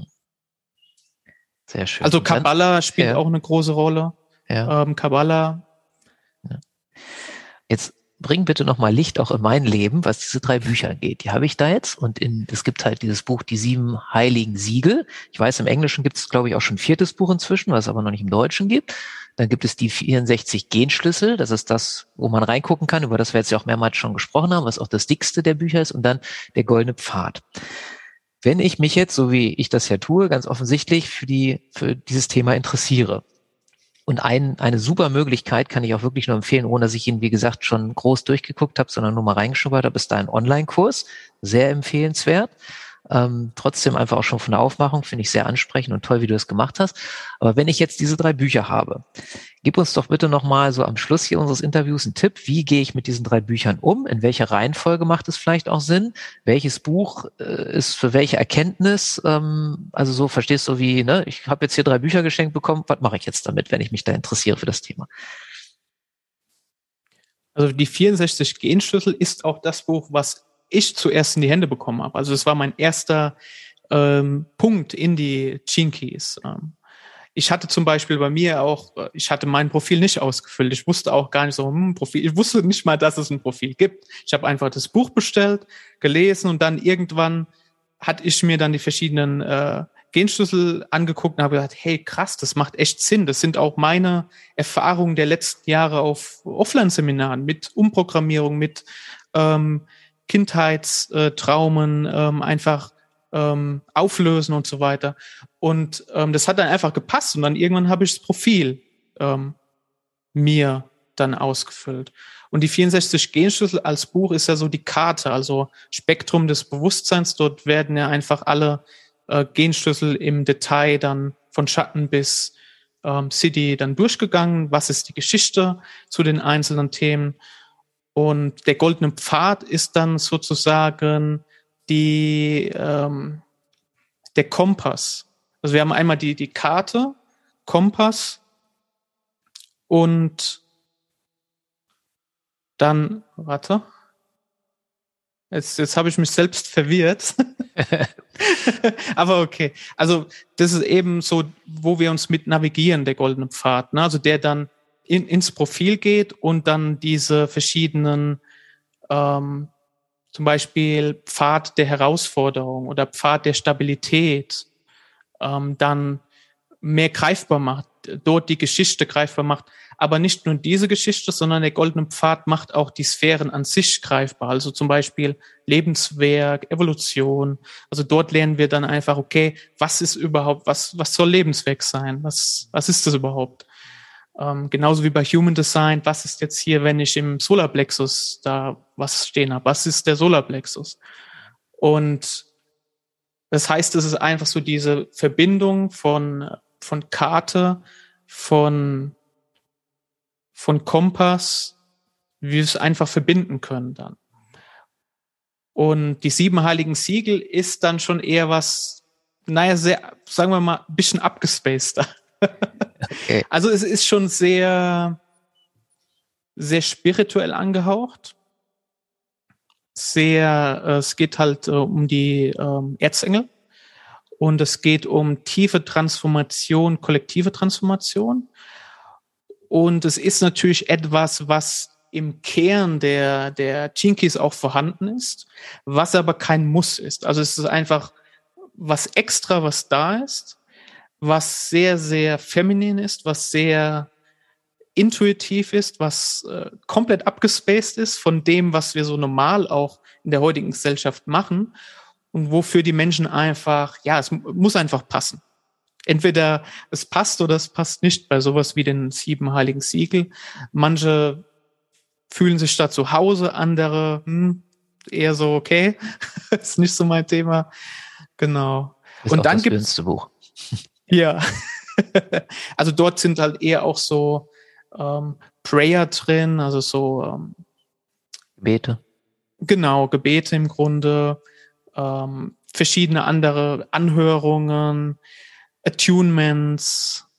Sehr schön. Also Kabbalah spielt auch eine große Rolle. Ja. Kabbalah. Ja. Jetzt bring bitte nochmal Licht auch in mein Leben, was diese 3 Bücher angeht. Die habe ich da jetzt und es gibt halt dieses Buch, die 7 heiligen Siegel. Ich weiß, im Englischen gibt es, glaube ich, auch schon ein 4. Buch inzwischen, was es aber noch nicht im Deutschen gibt. Dann gibt es die 64 Genschlüssel. Das ist das, wo man reingucken kann, über das wir jetzt ja auch mehrmals schon gesprochen haben, was auch das dickste der Bücher ist. Und dann der goldene Pfad. Wenn ich mich jetzt, so wie ich das ja tue, ganz offensichtlich für dieses Thema interessiere, und eine super Möglichkeit kann ich auch wirklich nur empfehlen, ohne dass ich ihn, wie gesagt, schon groß durchgeguckt habe, sondern nur mal reingeschnuppert habe, ist da ein Online-Kurs, sehr empfehlenswert. Trotzdem einfach auch schon von der Aufmachung, finde ich sehr ansprechend und toll, wie du es gemacht hast. Aber wenn ich jetzt diese 3 Bücher habe, gib uns doch bitte nochmal so am Schluss hier unseres Interviews einen Tipp, wie gehe ich mit diesen 3 Büchern um, in welcher Reihenfolge macht es vielleicht auch Sinn, welches Buch ist für welche Erkenntnis, also so verstehst du wie, ne, ich habe jetzt hier 3 Bücher geschenkt bekommen, was mache ich jetzt damit, wenn ich mich da interessiere für das Thema? Also die 64 Genschlüssel ist auch das Buch, was ich zuerst in die Hände bekommen habe. Also es war mein erster Punkt in die Gene Keys. Ich hatte zum Beispiel bei mir auch, ich hatte mein Profil nicht ausgefüllt. Ich wusste auch gar nicht so, Profil. Ich wusste nicht mal, dass es ein Profil gibt. Ich habe einfach das Buch bestellt, gelesen und dann irgendwann hatte ich mir dann die verschiedenen Genschlüssel angeguckt und habe gedacht, hey krass, das macht echt Sinn. Das sind auch meine Erfahrungen der letzten Jahre auf Offline-Seminaren mit Umprogrammierung, mit Kindheitstraumen, einfach auflösen und so weiter. Und das hat dann einfach gepasst und dann irgendwann habe ich das Profil mir dann ausgefüllt. Und die 64 Genschlüssel als Buch ist ja so die Karte, also Spektrum des Bewusstseins. Dort werden ja einfach alle Genschlüssel im Detail dann von Schatten bis City dann durchgegangen. Was ist die Geschichte zu den einzelnen Themen? Und der goldene Pfad ist dann sozusagen der Kompass. Also wir haben einmal die Karte, Kompass und dann, warte, jetzt habe ich mich selbst verwirrt. Aber okay, also das ist eben so, wo wir uns mit navigieren, der goldene Pfad, ne? Also der dann ins Profil geht und dann diese verschiedenen zum Beispiel Pfad der Herausforderung oder Pfad der Stabilität dann mehr greifbar macht, dort die Geschichte greifbar macht. Aber nicht nur diese Geschichte, sondern der goldene Pfad macht auch die Sphären an sich greifbar. Also zum Beispiel Lebenswerk, Evolution. Also dort lernen wir dann einfach, okay, was ist überhaupt, was soll Lebenswerk sein? Was ist das überhaupt? Genauso wie bei Human Design, was ist jetzt hier, wenn ich im Solarplexus da was stehen habe? Was ist der Solarplexus? Und das heißt, es ist einfach so diese Verbindung von Karte, von Kompass, wie wir es einfach verbinden können dann. Und die 7 heiligen Siegel ist dann schon eher was, naja, sehr, sagen wir mal, ein bisschen abgespaceder. Okay. Also es ist schon sehr, sehr spirituell angehaucht. Es geht halt um die Erzengel und es geht um tiefe Transformation, kollektive Transformation. Und es ist natürlich etwas, was im Kern der Gene Keys auch vorhanden ist, was aber kein Muss ist. Also es ist einfach was extra, was da ist, was sehr, sehr feminin ist, was sehr intuitiv ist, was komplett abgespaced ist von dem, was wir so normal auch in der heutigen Gesellschaft machen und wofür die Menschen einfach, ja, es muss einfach passen. Entweder es passt oder es passt nicht bei sowas wie den 7 heiligen Siegel. Manche fühlen sich da zu Hause, andere eher so, okay, ist nicht so mein Thema. Genau. Ist und auch dann das gibt's dünnste Buch. Ja, also dort sind halt eher auch so Prayer drin, also so Gebete. Genau, Gebete im Grunde, verschiedene andere Anhörungen, Attunements,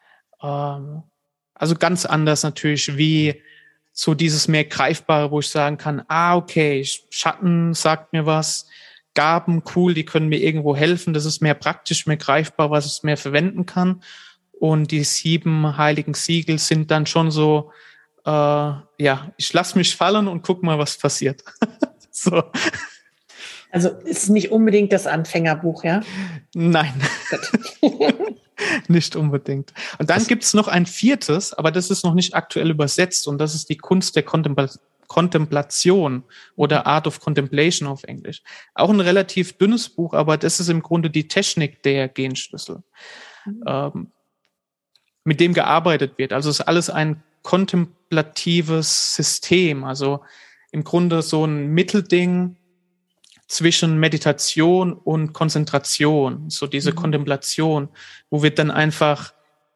also ganz anders natürlich wie so dieses mehr Greifbare, wo ich sagen kann, okay, Schatten sagt mir was, Gaben, cool, die können mir irgendwo helfen, das ist mehr praktisch, mehr greifbar, was ich mehr verwenden kann. Und die 7 heiligen Siegel sind dann schon so, ich lasse mich fallen und guck mal, was passiert. So. Also ist nicht unbedingt das Anfängerbuch, ja? Nein. Nicht unbedingt. Und dann gibt's noch ein 4., aber das ist noch nicht aktuell übersetzt und das ist die Kunst der Kontemplation oder Art of Contemplation auf Englisch. Auch ein relativ dünnes Buch, aber das ist im Grunde die Technik der Genschlüssel, mit dem gearbeitet wird. Also es ist alles ein kontemplatives System, also im Grunde so ein Mittelding zwischen Meditation und Konzentration, so diese Kontemplation, wo wir dann einfach,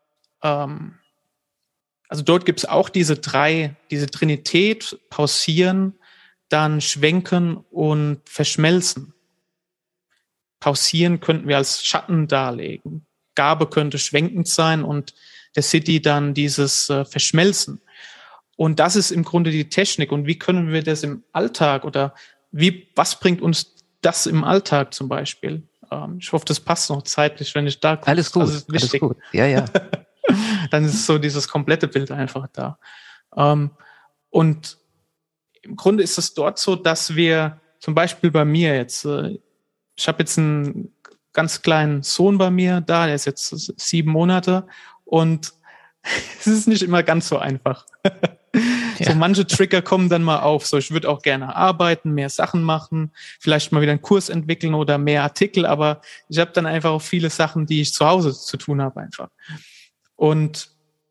also dort gibt's auch diese Trinität, pausieren, dann schwenken und verschmelzen. Pausieren könnten wir als Schatten darlegen. Gabe könnte schwenkend sein und der City dann dieses Verschmelzen. Und das ist im Grunde die Technik. Und wie können wir das im Alltag oder was bringt uns das im Alltag zum Beispiel? Ich hoffe, das passt noch zeitlich, wenn ich da gucke. Alles gut, also alles gut. Ja. Dann ist so dieses komplette Bild einfach da. Und im Grunde ist es dort so, dass wir zum Beispiel bei mir jetzt, ich habe jetzt ein ganz kleinen Sohn bei mir da, der ist jetzt 7 Monate und es ist nicht immer ganz so einfach. Ja. So manche Trigger kommen dann mal auf. So, ich würde auch gerne arbeiten, mehr Sachen machen, vielleicht mal wieder einen Kurs entwickeln oder mehr Artikel, aber ich habe dann einfach auch viele Sachen, die ich zu Hause zu tun habe einfach. Und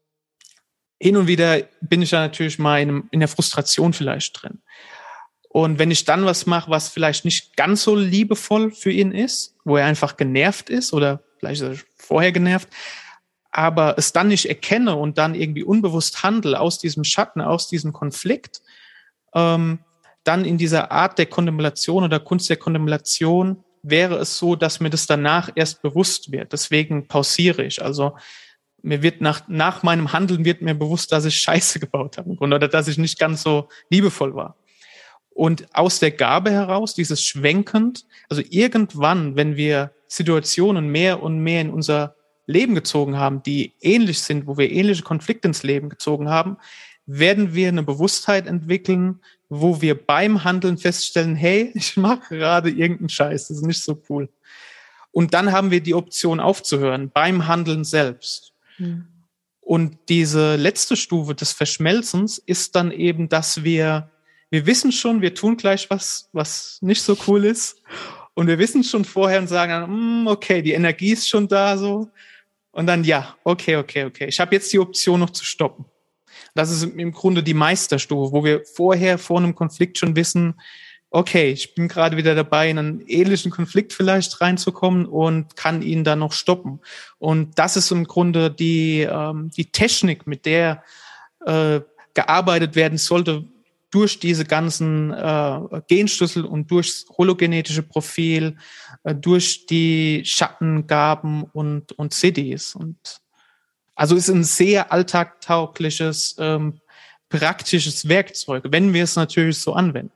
hin und wieder bin ich da natürlich mal in der Frustration vielleicht drin. Und wenn ich dann was mache, was vielleicht nicht ganz so liebevoll für ihn ist, wo er einfach genervt ist oder vielleicht ist er vorher genervt, aber es dann nicht erkenne und dann irgendwie unbewusst handle aus diesem Schatten, aus diesem Konflikt, dann in dieser Art der Kontemplation oder Kunst der Kontemplation wäre es so, dass mir das danach erst bewusst wird. Deswegen pausiere ich. Also mir wird nach meinem Handeln wird mir bewusst, dass ich Scheiße gebaut habe oder dass ich nicht ganz so liebevoll war. Und aus der Gabe heraus, dieses schwenkend, also irgendwann, wenn wir Situationen mehr und mehr in unser Leben gezogen haben, die ähnlich sind, wo wir ähnliche Konflikte ins Leben gezogen haben, werden wir eine Bewusstheit entwickeln, wo wir beim Handeln feststellen, hey, ich mache gerade irgendeinen Scheiß, das ist nicht so cool. Und dann haben wir die Option aufzuhören, beim Handeln selbst. Mhm. Und diese letzte Stufe des Verschmelzens ist dann eben, dass wir wissen schon, wir tun gleich was nicht so cool ist. Und wir wissen schon vorher und sagen dann, okay, die Energie ist schon da so. Und dann, ja, okay. Ich habe jetzt die Option noch zu stoppen. Das ist im Grunde die Meisterstufe, wo wir vorher vor einem Konflikt schon wissen, okay, ich bin gerade wieder dabei, in einen ähnlichen Konflikt vielleicht reinzukommen und kann ihn dann noch stoppen. Und das ist im Grunde die Technik, mit der gearbeitet werden sollte, durch diese ganzen Genschlüssel und durchs hologenetische Profil, durch die Schattengaben und Cities. Und also ist ein sehr alltagtaugliches, praktisches Werkzeug, wenn wir es natürlich so anwenden.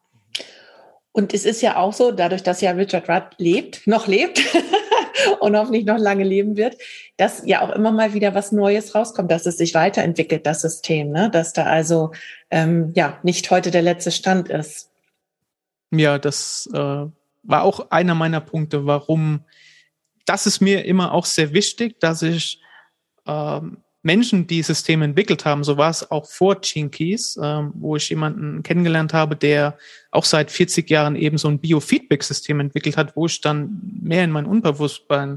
Und es ist ja auch so, dadurch, dass ja Richard Rudd noch lebt und hoffentlich noch lange leben wird, dass ja auch immer mal wieder was Neues rauskommt, dass es sich weiterentwickelt, das System, ne? Dass da also nicht heute der letzte Stand ist. Ja, das war auch einer meiner Punkte, warum, das ist mir immer auch sehr wichtig, dass ich Menschen, die Systeme entwickelt haben, so war es auch vor Gene Keys, wo ich jemanden kennengelernt habe, der auch seit 40 Jahren eben so ein Biofeedback-System entwickelt hat, wo ich dann mehr in mein Unterbewusstsein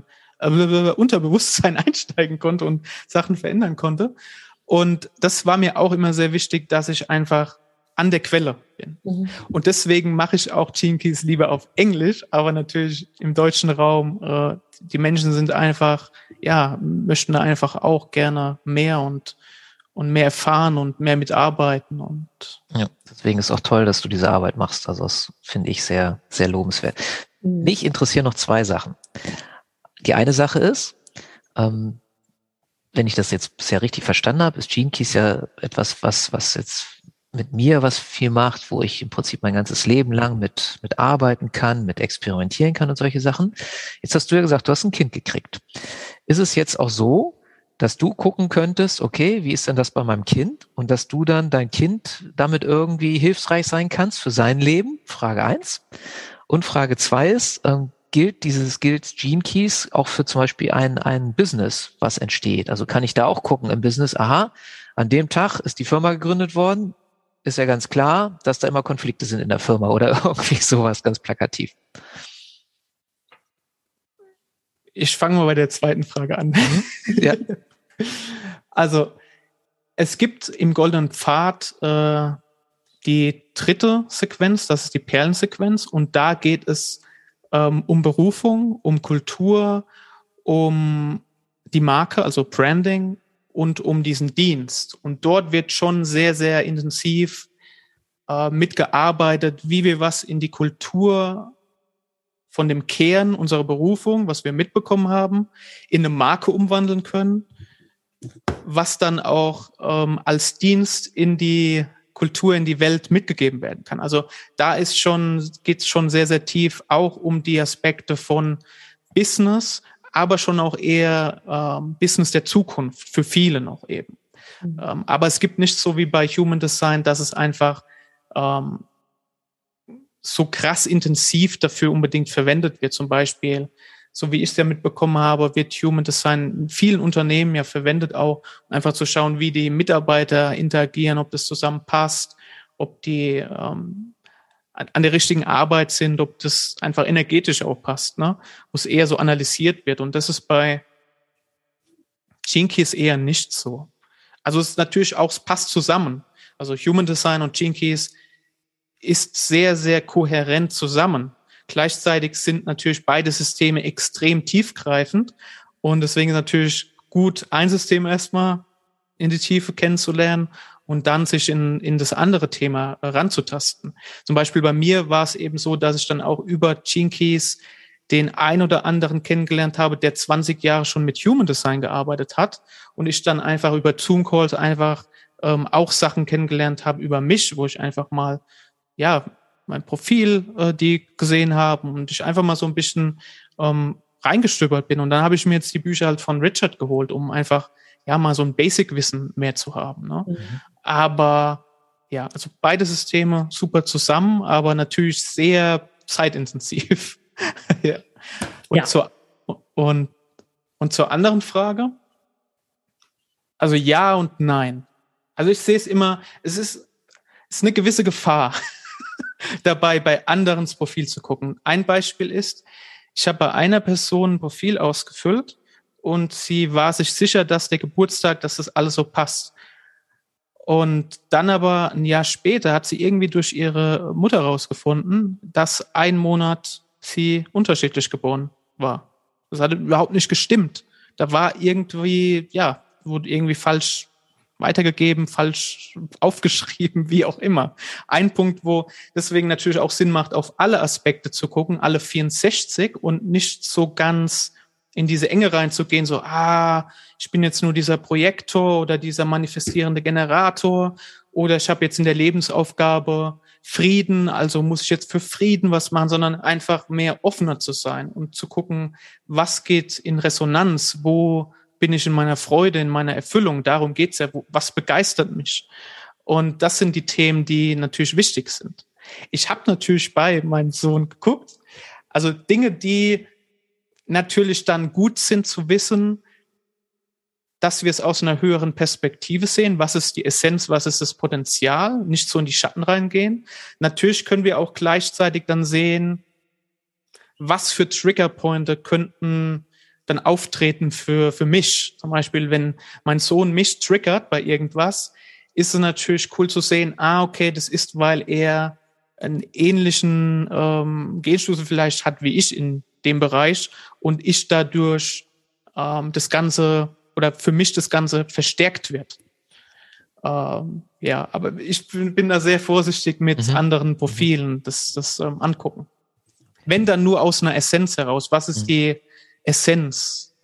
einsteigen konnte und Sachen verändern konnte. Und das war mir auch immer sehr wichtig, dass ich einfach an der Quelle bin. Mhm. Und deswegen mache ich auch Gene Keys lieber auf Englisch, aber natürlich im deutschen Raum, die Menschen sind einfach, möchten da einfach auch gerne mehr und mehr erfahren und mehr mitarbeiten. Und ja, deswegen ist auch toll, dass du diese Arbeit machst. Also das finde ich sehr, sehr lobenswert. Mhm. Mich interessieren noch 2 Sachen. Die eine Sache ist, wenn ich das jetzt bisher richtig verstanden habe, ist Gene Keys ja etwas, was jetzt mit mir was viel macht, wo ich im Prinzip mein ganzes Leben lang mit arbeiten kann, mit experimentieren kann und solche Sachen. Jetzt hast du ja gesagt, du hast ein Kind gekriegt. Ist es jetzt auch so, dass du gucken könntest, okay, wie ist denn das bei meinem Kind? Und dass du dann dein Kind damit irgendwie hilfsreich sein kannst für sein Leben? Frage 1. Und Frage 2 ist, gilt Gene Keys auch für zum Beispiel ein Business, was entsteht? Also kann ich da auch gucken im Business, aha, an dem Tag ist die Firma gegründet worden, ist ja ganz klar, dass da immer Konflikte sind in der Firma oder irgendwie sowas ganz plakativ. Ich fange mal bei der zweiten Frage an. Ja. Also es gibt im Goldenen Pfad die 3. Sequenz, das ist die Perlensequenz, und da geht es um Berufung, um Kultur, um die Marke, also Branding, und um diesen Dienst. Und dort wird schon sehr, sehr intensiv mitgearbeitet, wie wir was in die Kultur von dem Kern unserer Berufung, was wir mitbekommen haben, in eine Marke umwandeln können, was dann auch als Dienst in die Kultur, in die Welt mitgegeben werden kann. Also da geht es schon sehr, sehr tief auch um die Aspekte von Business, aber schon auch eher Business der Zukunft, für viele noch eben. Mhm. Aber es gibt nicht so wie bei Human Design, dass es einfach so krass intensiv dafür unbedingt verwendet wird. Zum Beispiel so wie ich es ja mitbekommen habe, wird Human Design in vielen Unternehmen ja verwendet auch, um einfach zu schauen, wie die Mitarbeiter interagieren, ob das zusammenpasst, ob die an der richtigen Arbeit sind, ob das einfach energetisch auch passt, ne? Wo es eher so analysiert wird. Und das ist bei Gene Keys eher nicht so. Also es ist natürlich auch, es passt zusammen. Also Human Design und Gene Keys ist sehr, sehr kohärent zusammen. Gleichzeitig sind natürlich beide Systeme extrem tiefgreifend. Und deswegen ist natürlich gut, ein System erstmal in die Tiefe kennenzulernen und dann sich in das andere Thema ranzutasten. Zum Beispiel bei mir war es eben so, dass ich dann auch über Gene Keys den ein oder anderen kennengelernt habe, der 20 Jahre schon mit Human Design gearbeitet hat und ich dann einfach über Zoom-Calls einfach auch Sachen kennengelernt habe über mich, wo ich einfach mal, ja, mein Profil, die gesehen haben und ich einfach mal so ein bisschen reingestöbert bin. Und dann habe ich mir jetzt die Bücher halt von Richard geholt, um einfach, ja, mal so ein Basic-Wissen mehr zu haben, ne? Mhm. Aber ja, also beide Systeme super zusammen, aber natürlich sehr zeitintensiv. Ja. Und, ja. Und zur anderen Frage, also ja und nein. Also ich sehe es immer, es ist eine gewisse Gefahr dabei, bei anderen das Profil zu gucken. Ein Beispiel ist, ich habe bei einer Person ein Profil ausgefüllt und sie war sich sicher, dass der Geburtstag, dass das alles so passt. Und dann aber ein Jahr später hat sie irgendwie durch ihre Mutter rausgefunden, dass ein Monat sie unterschiedlich geboren war. Das hat überhaupt nicht gestimmt. Da war irgendwie, ja, wurde irgendwie falsch weitergegeben, falsch aufgeschrieben, wie auch immer. Ein Punkt, wo deswegen natürlich auch Sinn macht, auf alle Aspekte zu gucken, alle 64 und nicht so ganz in diese Enge reinzugehen, so, ich bin jetzt nur dieser Projektor oder dieser manifestierende Generator oder ich habe jetzt in der Lebensaufgabe Frieden, also muss ich jetzt für Frieden was machen, sondern einfach mehr offener zu sein und zu gucken, was geht in Resonanz, wo bin ich in meiner Freude, in meiner Erfüllung, darum geht's ja, was begeistert mich. Und das sind die Themen, die natürlich wichtig sind. Ich habe natürlich bei meinem Sohn geguckt, also Dinge, die natürlich dann gut sind zu wissen, dass wir es aus einer höheren Perspektive sehen. Was ist die Essenz, was ist das Potenzial? Nicht so in die Schatten reingehen. Natürlich können wir auch gleichzeitig dann sehen, was für Triggerpointe könnten dann auftreten für mich. Zum Beispiel, wenn mein Sohn mich triggert bei irgendwas, ist es natürlich cool zu sehen, okay, das ist, weil er einen ähnlichen Genschlüssel vielleicht hat wie ich in dem Bereich und ich dadurch das Ganze oder für mich das Ganze verstärkt wird. Ja, aber ich bin da sehr vorsichtig mit anderen Profilen, das angucken. Wenn dann nur aus einer Essenz heraus, was ist die Essenz?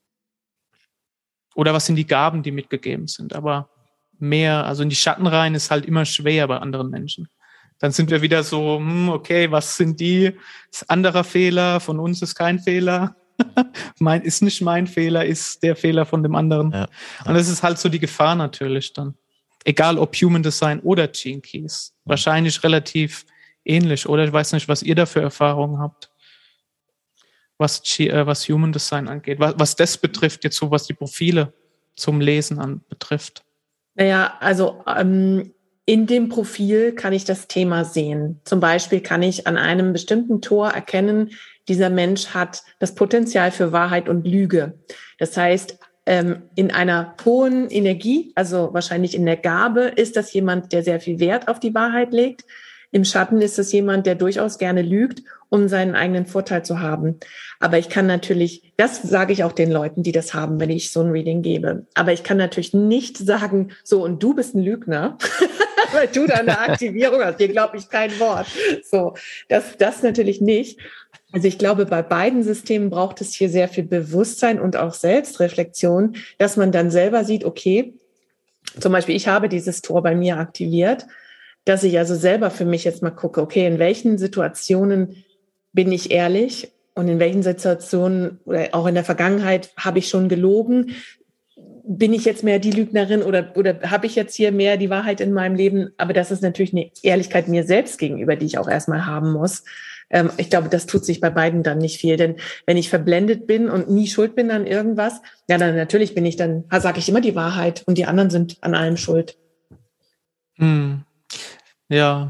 Oder was sind die Gaben, die mitgegeben sind? Aber mehr, also in die Schatten rein, ist halt immer schwer bei anderen Menschen. Dann sind wir wieder so, okay, was sind die? Ist anderer Fehler, von uns ist kein Fehler. Ist nicht mein Fehler, ist der Fehler von dem anderen. Ja. Und das ist halt so die Gefahr natürlich dann. Egal ob Human Design oder Gene Keys. Wahrscheinlich relativ ähnlich. Oder ich weiß nicht, was ihr da für Erfahrungen habt. Was Human Design angeht. Was das betrifft, jetzt so was die Profile zum Lesen betrifft. Naja, also in dem Profil kann ich das Thema sehen. Zum Beispiel kann ich an einem bestimmten Tor erkennen, dieser Mensch hat das Potenzial für Wahrheit und Lüge. Das heißt, in einer hohen Energie, also wahrscheinlich in der Gabe, ist das jemand, der sehr viel Wert auf die Wahrheit legt. Im Schatten ist es jemand, der durchaus gerne lügt, um seinen eigenen Vorteil zu haben. Aber ich kann natürlich, das sage ich auch den Leuten, die das haben, wenn ich so ein Reading gebe. Aber ich kann natürlich nicht sagen, so, und du bist ein Lügner, weil du da eine Aktivierung hast. Dir glaube ich kein Wort. So, das natürlich nicht. Also ich glaube, bei beiden Systemen braucht es hier sehr viel Bewusstsein und auch Selbstreflexion, dass man dann selber sieht, okay, zum Beispiel, ich habe dieses Tor bei mir aktiviert, dass ich also selber für mich jetzt mal gucke, okay, in welchen Situationen bin ich ehrlich und in welchen Situationen oder auch in der Vergangenheit habe ich schon gelogen. bin ich jetzt mehr die Lügnerin oder habe ich jetzt hier mehr die Wahrheit in meinem Leben? Aber das ist natürlich eine Ehrlichkeit mir selbst gegenüber, die ich auch erstmal haben muss. Ich glaube, das tut sich bei beiden dann nicht viel. Denn wenn ich verblendet bin und nie schuld bin an irgendwas, ja, dann natürlich sage ich immer die Wahrheit und die anderen sind an allem schuld. Ja.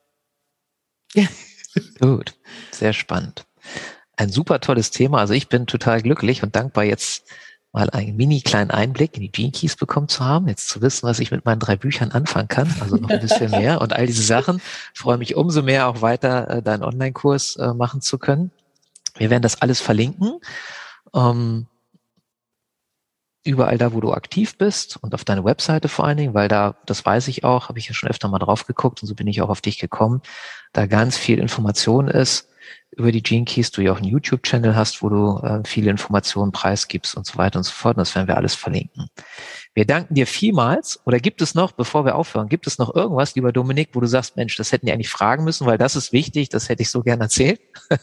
Gut, sehr spannend. Ein super tolles Thema. Also ich bin total glücklich und dankbar, jetzt mal einen mini kleinen Einblick in die Gene Keys bekommen zu haben, jetzt zu wissen, was ich mit meinen 3 Büchern anfangen kann, also noch ein bisschen mehr und all diese Sachen. Ich freue mich umso mehr, auch weiter deinen Online-Kurs machen zu können. Wir werden das alles verlinken. Überall da, wo du aktiv bist und auf deine Webseite vor allen Dingen, weil da, das weiß ich auch, habe ich ja schon öfter mal drauf geguckt und so bin ich auch auf dich gekommen, da ganz viel Information ist über die Gene Keys, du ja auch einen YouTube-Channel hast, wo du viele Informationen preisgibst und so weiter und so fort. Und das werden wir alles verlinken. Wir danken dir vielmals. Oder gibt es noch, bevor wir aufhören, gibt es noch irgendwas, lieber Dominik, wo du sagst, Mensch, das hätten die eigentlich fragen müssen, weil das ist wichtig, das hätte ich so gern erzählt?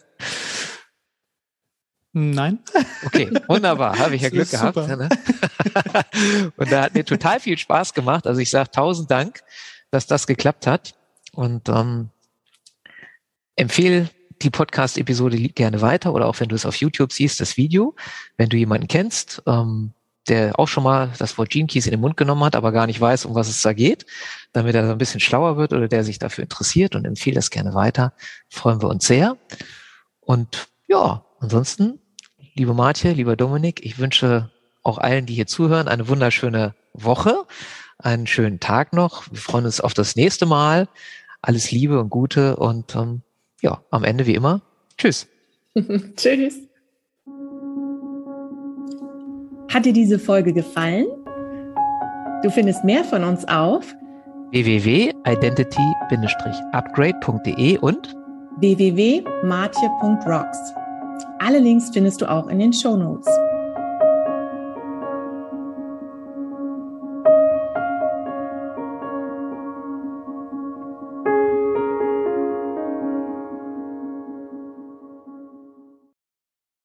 Nein. Okay, wunderbar, habe ich ja Glück gehabt. Ne? Und da hat mir total viel Spaß gemacht. Also ich sage 1000 Dank, dass das geklappt hat und empfehle die Podcast-Episode gerne weiter oder auch wenn du es auf YouTube siehst, das Video, wenn du jemanden kennst, der auch schon mal das Wort Gene Keys in den Mund genommen hat, aber gar nicht weiß, um was es da geht, damit er so ein bisschen schlauer wird oder der sich dafür interessiert und empfehle das gerne weiter. Freuen wir uns sehr. Und ja, ansonsten, liebe Martje, lieber Dominik, ich wünsche auch allen, die hier zuhören, eine wunderschöne Woche, einen schönen Tag noch. Wir freuen uns auf das nächste Mal. Alles Liebe und Gute und ja, am Ende wie immer. Tschüss. Tschüss. Hat dir diese Folge gefallen? Du findest mehr von uns auf www.identity-upgrade.de und www.martje.rocks. Alle Links findest du auch in den Shownotes.